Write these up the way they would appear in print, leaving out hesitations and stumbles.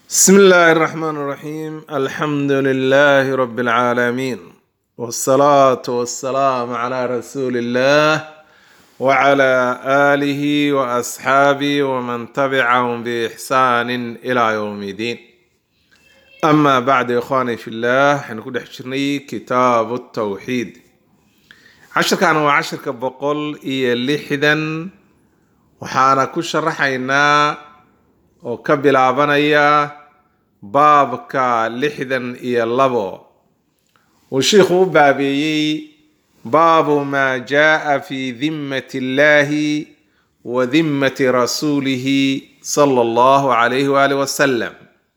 بسم الله الرحمن الرحيم الحمد لله رب العالمين والصلاة والسلام على رسول الله وعلى آله وأصحابه ومن تبعهم بإحسان إلى يوم الدين أما بعد إخواني في الله حنكون حشرني كتاب التوحيد عشر كانوا عشر كبقول إيه لحدا وحانا كشرحينا وكبلابنيا baabka 62 uu sheekhu u baabeeyey baabu maa jaa fi dimmati llahi wa dimmati rasuulihi sala allahu calayhi waalihi wasalam.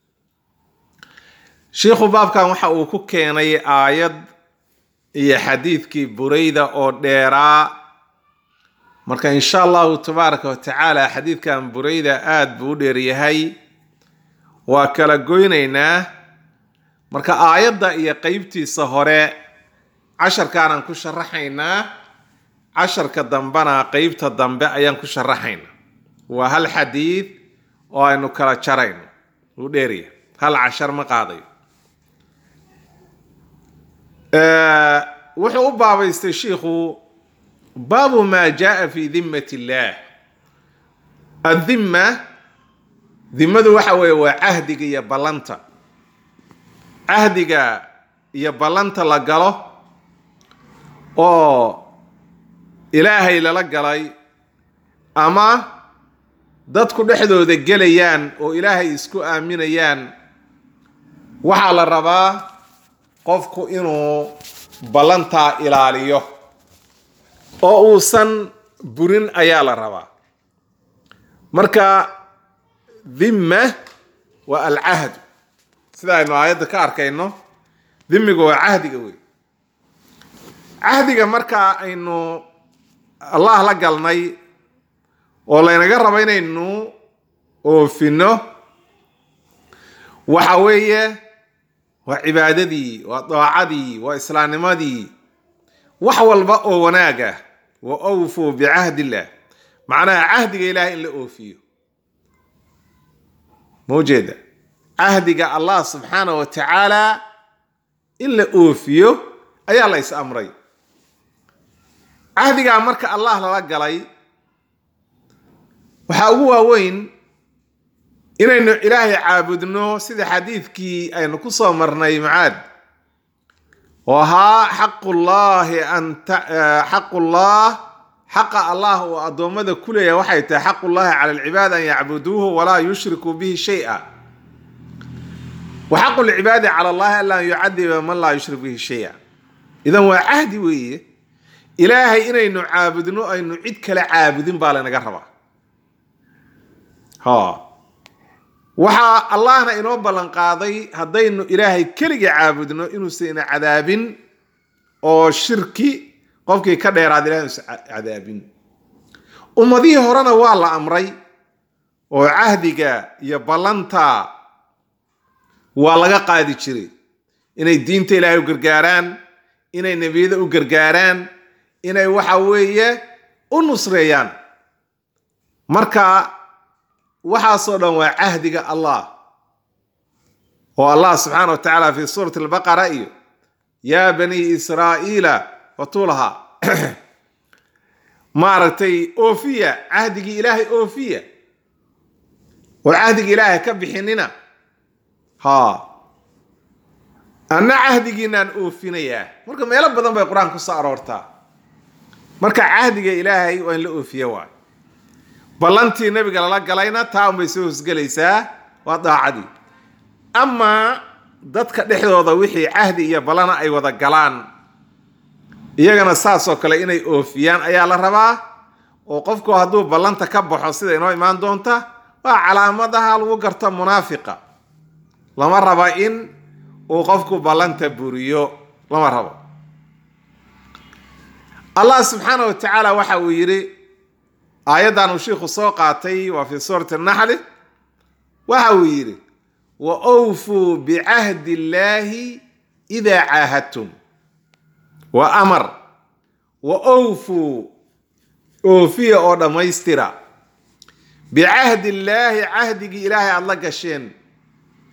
sheekhu baabkan waxa uu ku keenay aayad iyo xadiidkii burayda oo dheeraa. marka insha allahu tabaaraka wa tacaala xadiidkan burayda aad buu u dheeryahay, waa kala goynaynaa. marka aayadda iyo qeybtiisa hore casharkaanaan ku sharaxaynaa, casharka dambena qeybta dambe ayaan ku sharaxaynaa. waa hal xadiid oo aynu kala jarayno, uu dheeryahay, hal cashar ma qaadayo. wuxuu u baabaystay shiikhu baabu maa jaa fi dimmati illaah. addimma, dimmadu waxa weeye waa cahdiga iyo ballanta. cahdiga iyo ballanta la galo oo ilaahay lala galay ama dadku dhexdooda gelayaan oo ilaahay isku aaminayaan, waxaa la rabaa qofku inuu ballantaa ilaaliyo oo uusan burin ayaa la rabaa. marka dhimma waa alcahd, sida aynu aayadda ka arkayno. dhimmiga waa cahdiga wey. cahdiga marka aynu allah la galnay oo laynaga rabo inaynu oofino, waxa weeye waa cibaadadii, waa daacadii, waa islaamnimadii, wax walba oo wanaaga. wa awfuu bicahdi illah, macnaha cahdiga ilaahay in la oofiyo. mawjeeda cahdiga allah subxaana wa tacaala in la oofiyo ayaa la is amray. cahdigaa marka allah lala galay waxaa ugu waaweyn inaynu ilaahay caabudno, sida xadiidkii aynu ku soo marnay Mucaad oo ahaa xaqa allah oo addoommada ku leeyahay waxay tahay xaqullahi cala alcibaad an yacbuduuhu walaa yushrikuu bihi shay-a, wa xaqu lcibaadi cala allahi an laa yucadiba man laa yushrik bihi shay-a. idan waa cahdi weeye. ilaahay inaynu caabudno aynu cid kale caabudin baa laynaga rabaa. waxaa allahna inoo ballan qaaday haddaynu ilaahay keliga caabudno inuusan ina cadaabin, oo shirki qofkii ka dheeraad ilahay inuusan cadaabin. ummadihii horena waa la amray oo cahdiga iyo ballanta waa laga qaadi jiray, inay diinta ilaahay u gargaaraan, inay nebiyada u gargaaraan, inay waxa weeye u nusreeyaan. marka waxaasoo dhan waa cahdiga allah oo allah subxaana wa tacaala fi suurati albaqara iyo yaa bani israa'iila watulaha maaragtay oofiya, cahdigii ilaahay oofiya oo cahdiga ilaahay ka bixinina. anna cahdigiinaan oofinayaa. marka meelo badan bay qur-aan ku soo aroortaa. marka cahdiga ilaahay waa in la oofiya waayo. ballantii nabiga lala galayna taa unbay soo hosgelaysaa, waa daacadii. amaa dadka dhexdooda wixii cahdi iyo ballana ay wada galaan, iyagana saasoo kale inay oofiyaan ayaa la rabaa. oo qofku hadduu ballanta ka baxo, sida inoo imaan doonta, waa calaamadaha lagu garto munaafiqa. lama raba in uu qofku ballanta buriyo, lama rabo. allah subxaana wa tacaala waxa uu yidhi, aayaddan uu shiikhu soo qaatay waa fi suurati naxli, waxa uu yidhi wa awfuu bicahdi illaahi idaa caahadtum. wa amar wa awfuu, oofiya oo dhammaystira bicahdi illaahi, cahdigii ilaahay aad la gasheen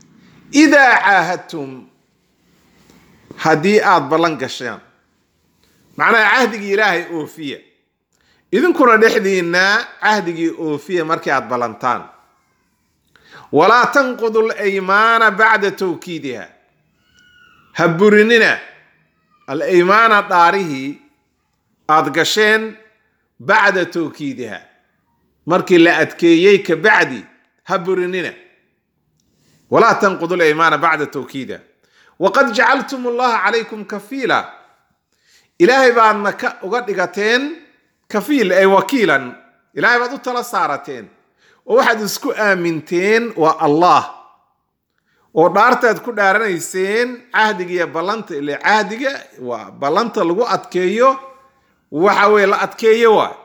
idaa caahadtum haddii aad ballan gashaan macnaha cahdigii ilaahay oofiya idinkuna dhexdiinna cahdigii oofiya markii aad ballantaan walaa tanqudu alaymaana bacda tawkiidiha ha burinina alaymaana dhaarihii aad gasheen bacda tawkiidiha markii la adkeeyey ka bacdi ha burinina walaa tanqudu alaymaana bacda tawkiidiha waqad jacaltum allaha calaykum kafiila ilaahay baadna uga dhigateen kafiil ay wakiilan ilaahay baad u tala saarateen oo waxaad isku aaminteen waa allah oo dhaartaad ku dhaaranayseen cahdigiiyo ballanta ile cahdiga waa ballanta lagu adkeeyo waxa weye la adkeeyo waa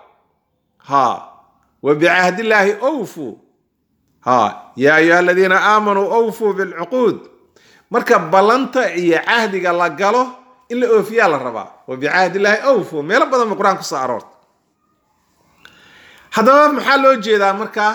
wa bicahdillaahi awfuu yaa ayuha aladiina aamanuu awfuu bilcuquud marka ballanta iyo cahdiga la galo in la oofiyaa la rabaa wa bicahdillaahi awfuu meelo badan ba qur-aan kusoo aroorta haddaba maxaa loo jeedaa markaa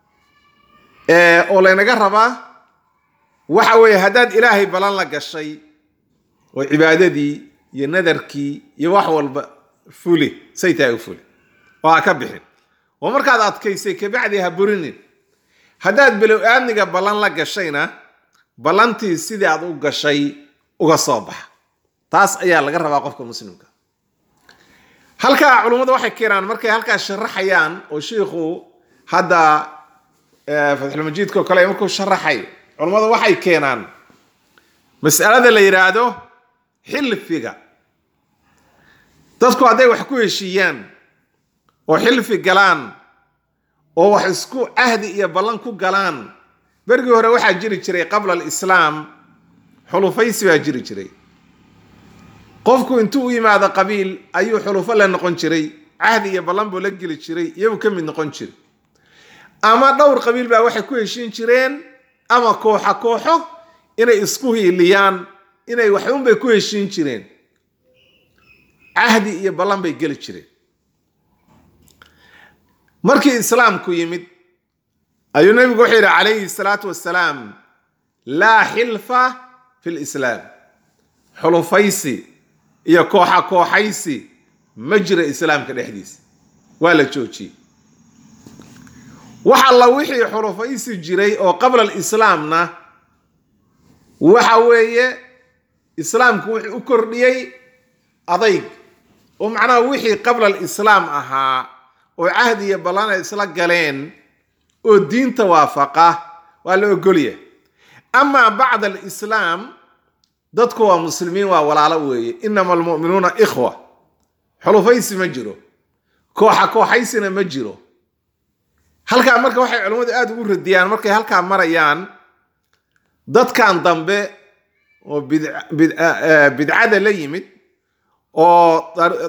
oo laynaga rabaa waxa weeye haddaad ilaahay ballan la gashay oo cibaadadii iyo nadarkii iyo wax walba fuli say tahay u fuli oo ha ka bixin oo markaad adkaysay kabacdii ha burinin haddaad bilow aadniga ballan la gashayna ballantii sidii aad u gashay uga soo baxa taas ayaa laga rabaa qofka muslimka halkaa culummadu waxay keenaan markay halkaas sharaxayaan oo shiikhu hadda fatxulmajiidka oo kale markuu sharaxay culummadu waxay keenaan mas'alada la yidhaahdo xilfiga dadku hadday wax ku heshiiyaan oo xilfi galaan oo wax isku cahdi iyo ballan ku galaan bergii hore waxaa jiri jiray qabla alislaam xulufaysi baa jiri jiray qofku intuu u yimaado qabiil ayuu xulufo la noqon jiray cahdi iyo ballan buu la geli jiray iyaguu ka mid noqon jiray ama dhowr qabiil baa waxay ku heshiin jireen ama kooxo inay isku hiiliyaan inay waxunbay ku heshiin jireen cahdi iyo ballan bay geli jireen markii islaamku yimid ayuu nabigu wuxuu yidhi calayhi salaatu wassalaam laa xilfa fi lislaam xulufaysi iyo kooxaysi ma jira islaamka dhexdiisa waa la joojiyey wax alla wixii xulufaysi jiray oo qabla alislaamna waxa weeye islaamku wuxuu u kordhiyey adayg oo macnaha wixii qabla alislaam ahaa oo cahdi iyo ballan ay isla galeen oo diinta waafaqa waa la ogolya amaa bacda alislaam dadku waa muslimiin waa walaalo weeye inama almu'minuuna ikhwa xulufaysi ma jiro kooxaysina ma jiro halkaa marka waxay culimmadu aad ugu radiyaan markay halkaa marayaan dadkan dambe oo bidcada la yimid oo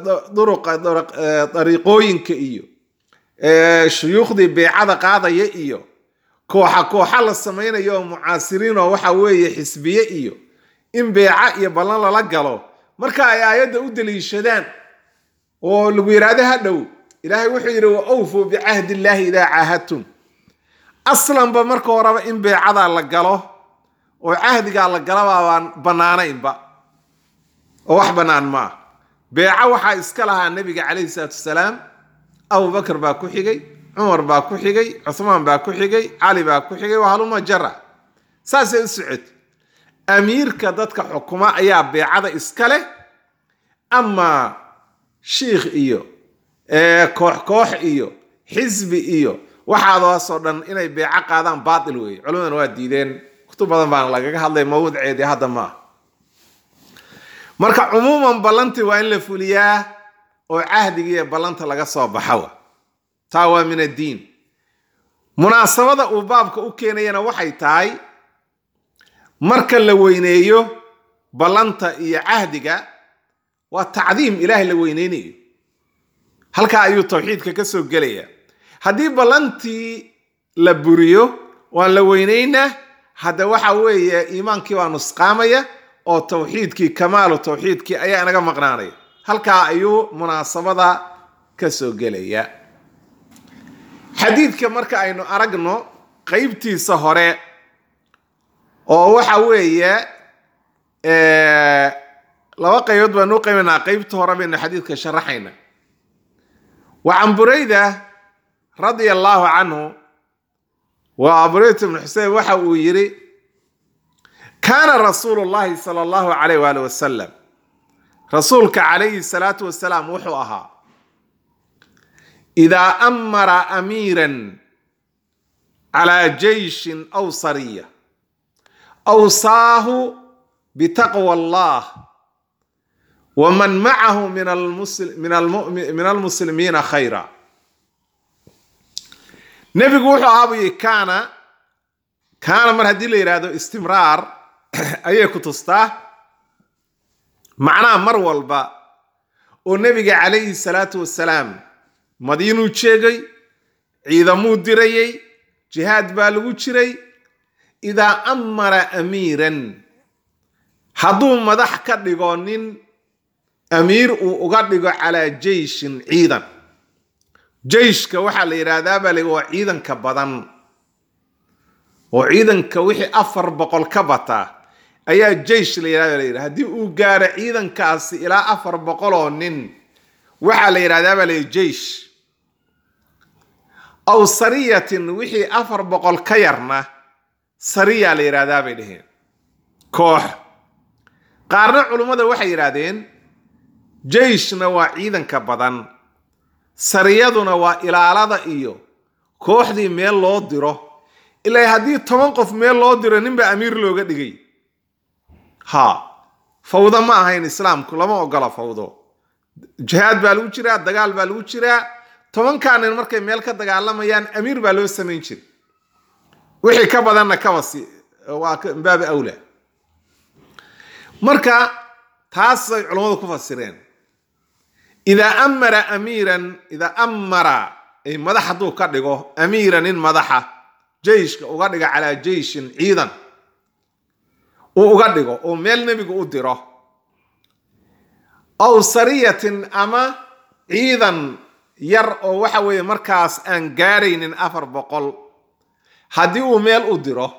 dariiqooyinka iyo shuyuukhdii beecada qaadaya iyo kooxa la samaynayo oo mucaasiriin oo waxa weeye xisbiye iyo in beeca iyo ballan lala galo marka ay aayadda u daliishadaan oo lagu yidhaahdo hadhow ilaahay wuxuu yidhi wa awfuu bicahdi illaahi idaa caahadtum aslanba marka horeba in beecadaa la galo oo cahdigaa la galabaa bannaanaynba oo wax bannaan maa beeca waxaa iska lahaa nebiga calayhi salaatu wasalaam abubakar baa ku xigay cumar baa ku xigay cuthmaan baa ku xigay cali baa ku xigay waa haluma jara saasay u socotay amiirka dadka xukuma ayaa beecada iska leh ama shiikh iyo koox iyo xisbi iyo waxaadaasoo dhan inay beeco qaadaan baatil weeye culimadana waa diideen kutub badan baan lagaga hadlay mawduceedii hadda maaha marka cumuuman ballantii waa in la fuliyaa oo cahdigiiyo ballanta laga soo baxawa taa waa min addiin munaasabada uu baabka u keenayana waxay tahay marka la weyneeyo ballanta iyo cahdiga waa tacdiim ilaahay la weyneynayo halkaa ayuu tawxiidka ka soo gelaya haddii ballantii la buriyo waan la weyneynaa hadda waxa weeye iimaankii waa nusqaamaya oo tawxiidkii kamaalu tawxiidkii ayaa inaga maqnaanaya halkaa ayuu munaasabada ka soo gelaya xadiidka marka aynu aragno qaybtiisa hore oo waxa weeye laba qaybood baan u qaybanaa qaybta hore baynu xadiidka sharaxayna وعن بريدة رضي الله عنه وبريدة بن حسين وحو يري كان رسول الله صلى الله عليه وآله وسلم رسولك عليه الصلاة والسلام وحوها إذا أمر أميرا على جيش أو سرية أوصاه بتقوى الله ومن معه من المسلمين خيرا. نبي قوحو أبي كان مر هدي اللي يرادو استمرار أيه كتستا معناه مر والبا والنبي عليه الصلاة والسلام مدينو تشيغي إذا مدري جهاد بالغو تشري إذا أمر أميرا حدو مدح كدغونين أمير وقدق على جيش عيدا جيش كوحا ليرادا بلغو عيدا كبضان وعيدا كوحي أفر بقل كبتا أيا جيش ليرادا هدي وقار عيدا كاس إلى أفر بقلونين وحا ليرادا بلغو جيش أو سرية وحي أفر بقل كيرنا سرية ليرادا بلغو كوح قارنا علماء وحي يرادين جيشنا وعيدا كبدان سريادنا وإلالة إيو كوحدي ميل لو ديرو إلا هدي تمنقف ميل لو ديرو نمبا أمير لو قدقي ها فوضى ما هين إسلام كلما أقل فوضى جهاد بالو جرا دقال بالو جرا تمن كان المركة ميل كدقال لما يان أمير بالو السمين جرا وحي كبدان كواسي من باب أولى مركة تاس علماء كفسرين إذا أمر أميرا إذا أمر مدح دو كدغو أميرا إن مدح جيش وقدغ على جيش عيدا وقدغو وميل نبي قدره أو سرية أما عيدا ير وحوي مركز أن قارين أفر بقل هديو ميل قدره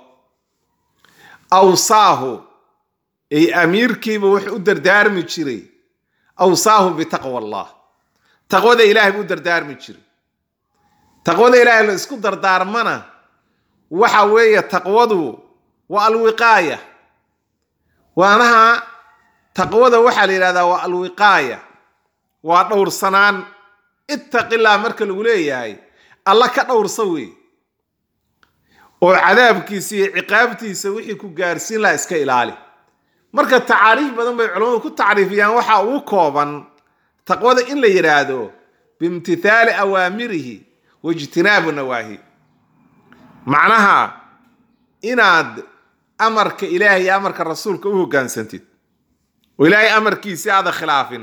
أوصاه أي أمير كيف وحدر دار مجري أوصاه بتقوى الله تقوى ذا إلهي بودر دار مجري تقوى ذا إلهي اسكو دار منا وحوية تقوى ذو والوقاية وأنها تقوى ذا وحل إلى ذا والوقاية ودور صنان اتق الله مركل وليه الله كدور صوي وعذاب كيسي عقابتي سويحي كو قارسين لا اسكا إلالي marka taariif badan bay culimadu ku taariifiyaan waxa uu kooban taqwada in la yiraahdo bimtithali awamirihi wajtinabu nawahi macnaha inaad amarka ilaahay amarka rasuulka u hogaansantid oo ilaahay amarkiisa aad khilaafin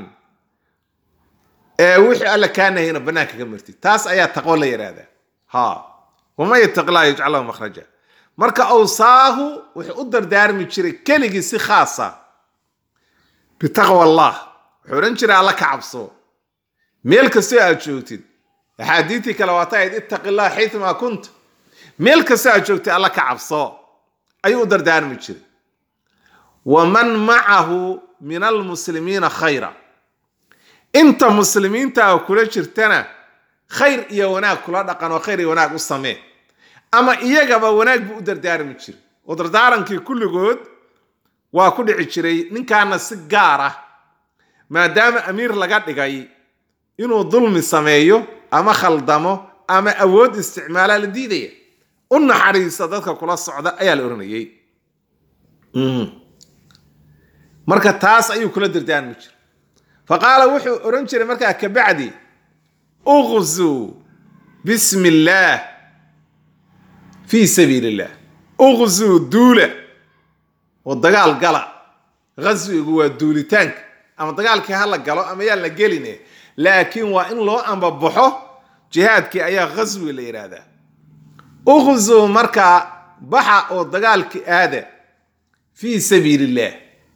wixii alla kaanayna banaanka ka martid taas ayaa taqwa la yiraahdaa ha wama yattaqilla yaj'alahu makhraja marka awsaahu wuxuu u dardaarmi jiray keligii si khaasa bitaqwa Allah xuran jiray alla ka cabso meel kasta aad joogtid ahadiiti kala watayd ittaqillah haythuma kunt meel kasta aad joogtid alla ka cabso ayuu u dardaarmi jiray waman ma'ahu min almuslimiina khayra inta muslimiinta kula jirtana khayr iyo wanaag kula dhaqan oo khayr iyo wanaag u samee ama iyagaba wanaag buu u dardaarmi jiray oo dardaarankii kulligood waa ku dhici jiray ninkaana si gaar ah maadaama amiir laga dhigay inuu dulmi sameeyo ama khaldamo ama awood isticmaala la diidaya u naxariista dadka kula socda ayaa la oranayay marka taas ayuu kula dardaarmi jiray faqaala wuxuu oran jiray markaa ka bacdi ughzu bismillah في سبيل الله اغزو دولة والدقال قلع غزو يقوى دولي تانك اما الدقال كي هلا قلع اما يالا قليني لكن وان لو اما بحو جهاد كي ايا غزو الإرادة اغزو مركا بحا والدقال كي آدى في سبيل الله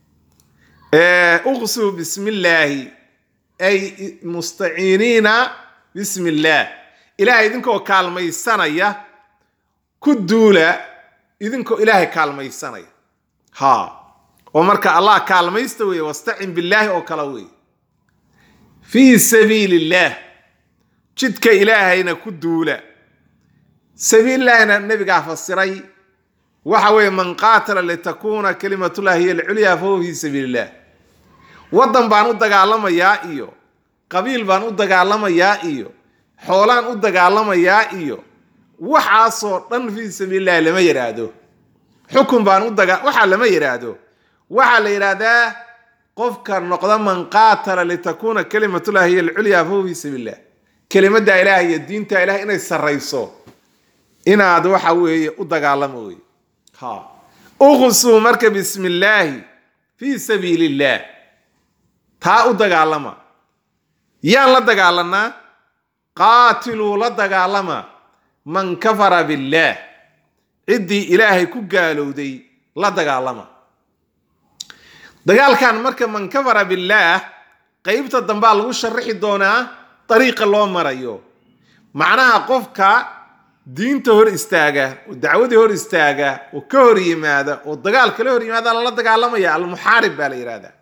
اغزو بسم الله اي مستعينين بسم الله الهي دينكو كالمي السنة كدولة إذنكو إلهي كالميسانيا ها ومرك الله كالميستوي واستعن بالله أو كلاوي في سبيل الله جدك إلهينا كدولا سبيل الله النبي قاعد فسري وحوي من قاتل لتكون كلمة الله هي العليا فهو في سبيل الله ودن بان u dagaalamaya iyo qabiil baan u dagaalamaya iyo xoolaan u dagaalamaya iyo waxaasoo dhan fi sabiilillah lama yiraahdo xukun baan u waxa lama yiraahdo waxa la yiraahdaa qofka noqda man qaatala litakuna kalimatullahi hiya al-ulya fa fi sabiilillah kalimada ilaahay iyo diinta ilaahay inay sareyso inaad waxa weeye u dagaalamo way ha uqsu marka bismillah fi sabiilillah taa u dagaalama yaan la dagaalanaa qaatiluu la dagaalama man kafara billah ciddii ilaahay ku gaalowday la dagaalama dagaalkan marka man kafara billah qaybta dambaa lagu sharxi doonaa dariiqa loo marayo macnaha qofka diinta hor istaaga oo dacwada hor istaaga oo ka hor yimaada oo dagaalka la hor yimaada la dagaalamaya al-muharib baa la yiraahdaa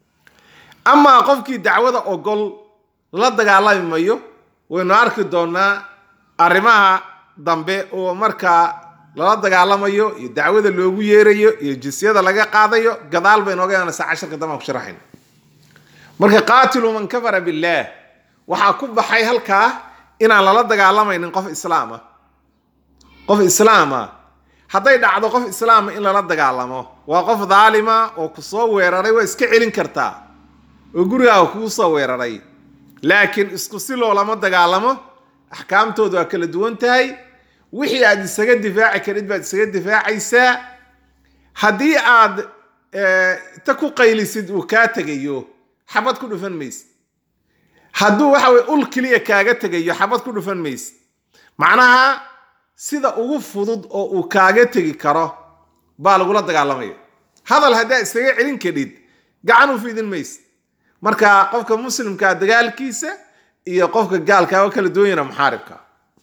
أما قفكي دعوة أقول لا دقالة مايو ونارك دونا أرمها ضمبي ومركا لا دقالة مايو الدعوة اللي يريو الجسية اللي قاضيو قضال بينوغي أنا ساعة 10 قدامك شرحين مركا قاتلوا من كفر بالله وحاكوب بحي هلكا إن لا دقالة مايو قف إسلامه قف إسلامه حتى يدعو قف إسلامه إلا لا دقالة مايو وقف ظالمة وكسو ويراري وإسكعلين كرتا وقريها كوسا ويراري لكن اسكسلو لما دقالمو احكامتو waa kala duwan tahay wixii aad isaga difaaci karid baad isaga difaacaysa hadii aad ta ku qaylisid oo ka tagayo xabad ku dhufan mays haduu waxa way ul kaliya kaaga tagayo xabad ku dhufan mays macnaha sida ugu fudud oo uu kaaga tagi karo baa lagu la dagaalamayo hadal hadaa isaga celin kadid gacan u fiidin mays marka qofka muslimka dagaalkiisa iyo qofka gaalka oo kala duwanayna muharibka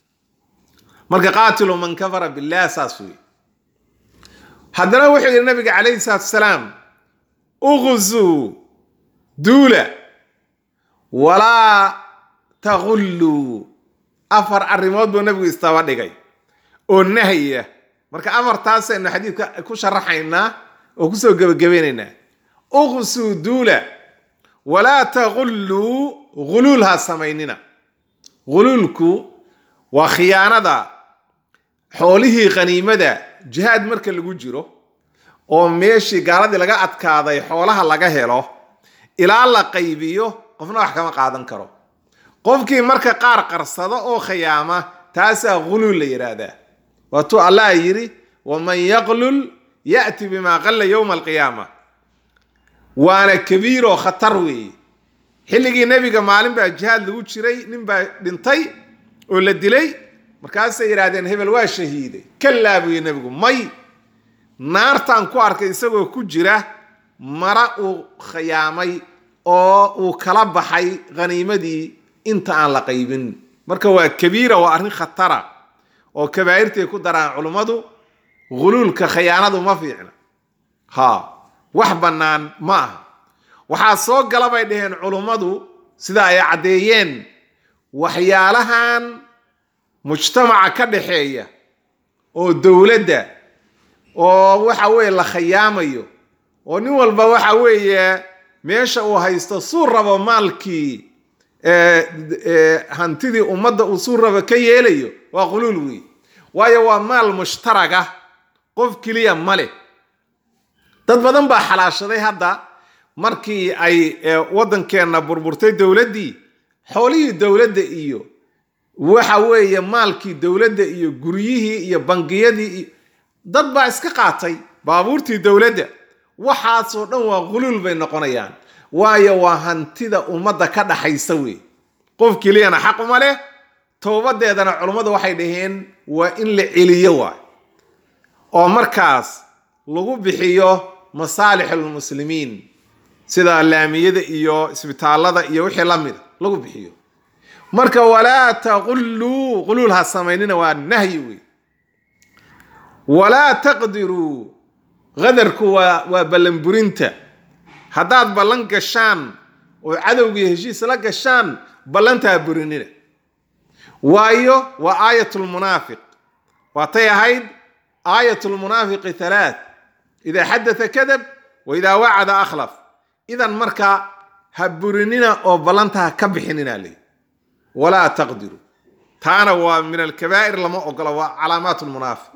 marka qaatilu man kafara billahi saaswi hadana wuxuu nabiga kaleey salaam ughzu dula wala taghullu afar arimood buu nabigu istaba dhigay oo nahaya marka afartaas aynu xadiidka ku sharaxayna oo ku soo gabagabeynayna ughzu dula ولا تغلوا غلولها سميننا غلولكو وخيانة حوله غنيمة جهاد مركز لغو جيرو وميشي قارد لغا أتكاضي حولها لغا هيلو إلا الله قيبيو قفنا وحكما قادن كرو قفكي مركز قار قرصة أو خيامة تاسا غلول ليرادا واتو الله يري ومن يغلل يأتي بما غل يوم القيامة وانا كبير وخطر وي حلقي نبيك معلم بقى جهاد لغو جيري نبا دنتي ولا دلي مركز يرادين هبل waa shahiiday kala buu nabigu may naartan ku arkay isagoo ku jira mara uu khiyaamay oo uu kala baxay qaniimadii inta aan la qaybin marka waa kabiira waa arrin khatara oo kabaa'irtay ku daraan culimadu gululka khiyaanadu ma fiicna ha wax banaan ma waxa soo galabay dheheen culimadu sida ay cadeeyeen waxyaalahan mujtamaca ka dhaxeeya oo dawladda oo waxa weey la khiyaamayo oo nin walba waxa weeye meesha uu haysto suurraba maalkii hantidii ummadda uu suurraba ka yeelayo waa qulul weey waayo waa maal mushtaraga qof kaliya male dad badan baa xalaashaday hadda markii ay wadankeena burburtay dawladdii xoolihii dawladda iyo waxa weeye maalkii dawladda iyo guryihii iyo bangiyadii dad baa iska qaatay baabuurtii dawladda waxaas oo dhan waa qulul bay noqonayaan waayo waa hantida ummadda ka dhaxaysa weey qof kaliya xaq uma leh toobadeedana culimadu waxay dhaheen waa in la celiyo waa oo markaas lagu bixiyo masaalixul muslimiin sida laamiyada iyo isbitaalada iyo wixii la mid lagu bixiyo marka wala taqullu qululha samaynina waa nahyi wi wala taqdiru qadarku waa ballan burinta haddaad ballan gashaan oo cadowgii heshiis la gashaan ballantaa burinina waayo waa aayatul munaafiq waatay ahayd aayatul munaafiqi 3 idaa xadatha kadab wa idaa wacada akhlaf idan marka ha burinina oo ballantaa ka bixinina leey walaa taqdiru taana waa min alkabaa'ir lama ogola waa calaamaat almunaafiq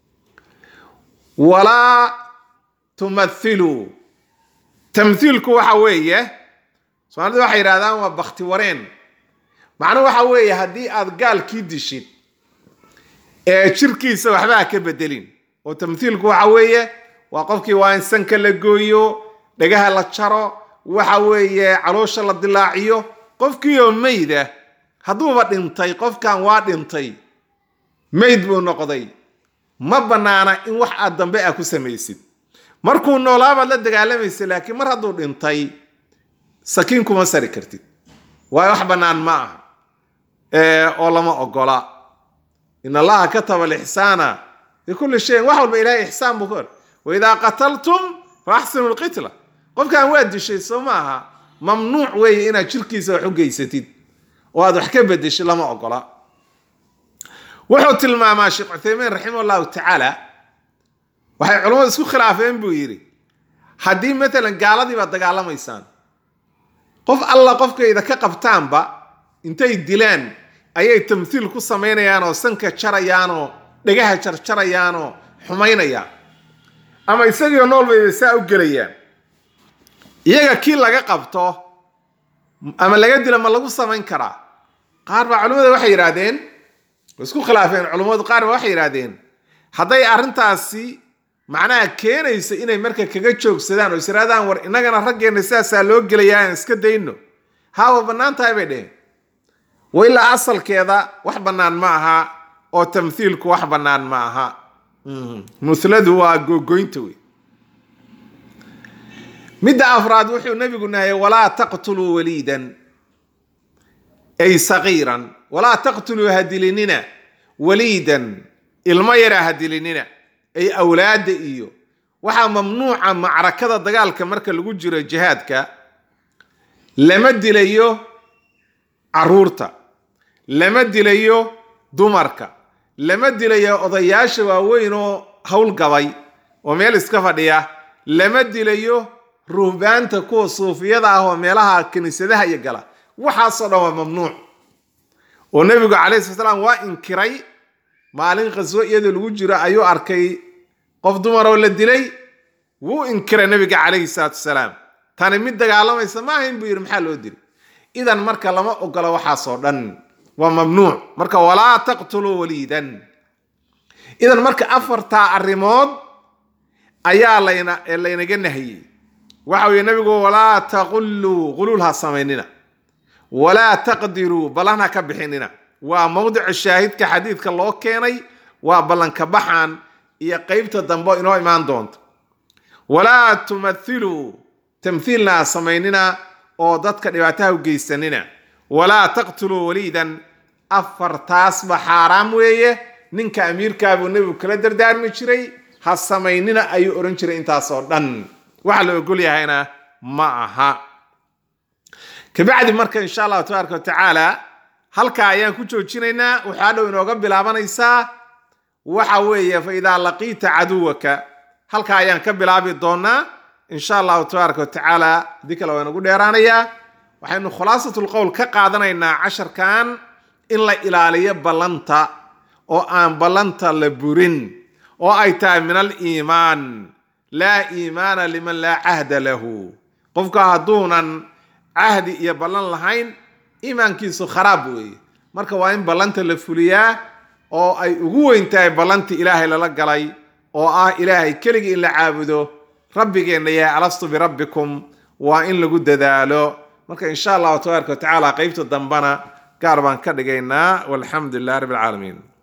walaa tumathilu tamthiilku waxa weeye Soomaalidu waxay yiraahdaan waa bakhti wareen macna waxa weeye hadii aad gaalkii dishid ee jirkiisa waxba ka bedelin oo tamthiilku waxa weeye waa qofkii waa in sanka la gooyo dhagaha la jaro waxa weeye caloosha la dilaaciyo qofkii oo meeyda haduuba dhintay qofkan waa dhintay meyd buu noqday ma banaana in wax aad dambe ah ku sameeysid markuu noolaaba la dagaalamaysa laakiin mar haduu dhintay sakiin kuma sari kartid waa wax banaan ma aha oo lama ogola in allaha kataba al-ihsana fi kulli shay wax walba ilaahay ihsaan buu kor wa idha qataltum fa ahsinu al-qitla qofkan waa dishay Soomaha mamnuuc weey inaad jirkiisa wax u geysatid oo aad wax ka bedesho lama ogola wuxuu tilmaamaa Sheikh Uthaymeen rahimahullahu ta'ala waxay culimadu isku khilaafeen buu yiri hadii mesela gaaladii ba dagaalamaysan qof alla qofkayda ka qabtaanba intay dilaan ayay tamthiil ku sameynayaan oo sanka jarayaan oo dhagaha jarjarayaan oo xumaynayaan ama isagoo nool bay saa u galayaan iyaga kii laga qabto ama laga dilo ma lagu sameyn karaa qaar ba culimadu waxay yiraahdeen isku khilaafeen culimadu qaar ba waxay yiraahdeen haday arintaasi macnaha keenaysa inay marka kaga joogsadaan oo isiraadaan war inagana raggeena sidaas loo gelayaa iska dayno hawa banaantahay bay dheen wayla asalkeeda wax banaan ma aha oo tamthiilku wax banaan ma aha musladu waa gogoynta wey midda afraad wuxuu nabigu nahay wala taqtulu walidan ay sagiran wala taqtulu hadilinina walidan ilma yara hadilinina ay awlaad iyo waxa mamnuuca macrakada dagaalka marka lagu jiro jihaadka lama dilayo caruurta lama dilayo dumarka lama dilayo odayaasha waaweyn oo hawl gabay oo meel iska fadhiya lama dilayo ruhbaanta kuwa suufiyada ah oo meelaha kaniisadaha iyo gala waxa soo dhawa mamnuuc oo nabigu kaleey salaam waa inkiray maalin qaswo iyadoo lagu jiro ayuu arkay qof dumar oo la dilay wuu inkiray nabiga kaleey salaam tani mid dagaalamaysa ma ahayn buu yiri maxaa loo dilay idan marka lama ogola waxa soo dhan waa mamnuuc marka wala taqtulu walidan idan marka afarta arimood ayaa laynaga nahiyay waxa uu nabigu wala taqullu qululha sameynina wala taqdiru balana ka bixinina waa mawduuc shaahidka xadiidka loo keenay waa balanka baxan iyo qaybta dambe inoo imaan doonto wala tumathilu tamthilna sameynina oo dadka dhibaataha u geysanina wala taqtulu walidan afartaas ba xaraam weeye ninka amiirka buu nabigu kala dardaarmi jiray ha sameynina ayuu oran jiray intaas oo dhan waxa la ogol yahayna ma aha kabacdi marka insha Allah tabaaraka ta'ala halka ayaan ku joojinaynaa waxa dhow inooga bilaabanaysaa waxa weeye fa idha laqita aduwaka halka ayaan ka bilaabi doonaa insha Allah tabaaraka ta'ala dikala waan ugu dheeraanaya waxaynu khulaasatul qawl ka qaadanaynaa 10kan in la ilaaliyo balanta oo aan balanta la burin oo ay tahay min al-iimaan la iimaana liman la ahda lahu qofka haduunan ahdi iyo balan lahayn iimaankiisu kharaab weey marka waa in balanta la fuliyaa oo ay ugu weyntahay balanta ilaahay la galay oo ah ilaahay kaliya in la caabudo rabbigeena yaa alastu bi rabbikum waa in lagu dadaalo marka insha Allah tabaaraka ta'ala qaybta dambana gaar baan ka dhigaynaa walhamdulillahi rabbil alamin